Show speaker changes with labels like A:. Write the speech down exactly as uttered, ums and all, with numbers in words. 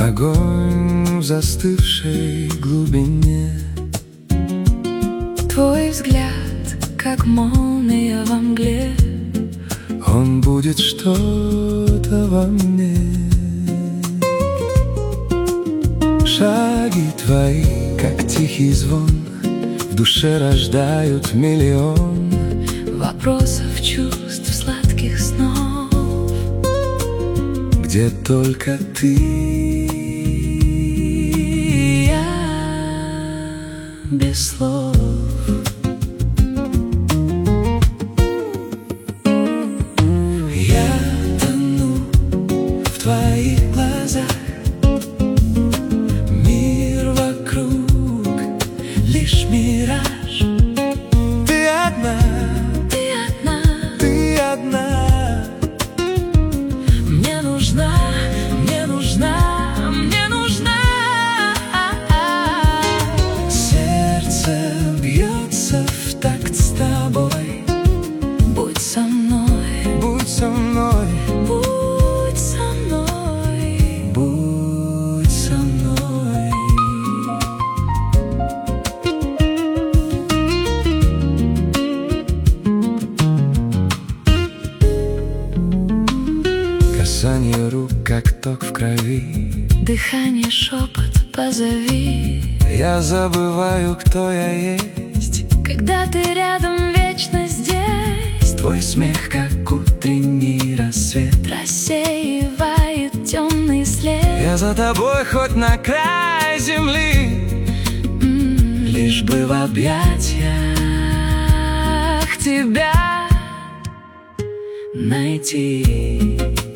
A: огонь в застывшей глубине.
B: Твой взгляд, как молния во мгле,
A: он будет что-то во мне. Шаги твои, как тихий звон, в душе рождают миллион
B: вопросов, чувств, сладких снов,
A: где только ты
B: и я без слов.
A: Я тону в твоих глазах, мир вокруг лишь мираж. Ты одна,
B: Ты одна,
A: ты одна.
B: мне нужна, мне нужна, мне нужна.
A: Сердце бьется в такт с тобой.
B: Будь со мной,
A: Будь со мной,
B: будь со мной,
A: будь со мной. Касание рук, как ток в крови.
B: дыхание, шепот, позови.
A: Я забываю, кто я есть.
B: Когда ты рядом, вечно здесь.
A: Твой смех, как утренний рассвет.
B: Рассеивает темный след.
A: Я за тобой хоть на край земли,
B: М,
A: лишь бы в объятиях
B: тебя
A: найти.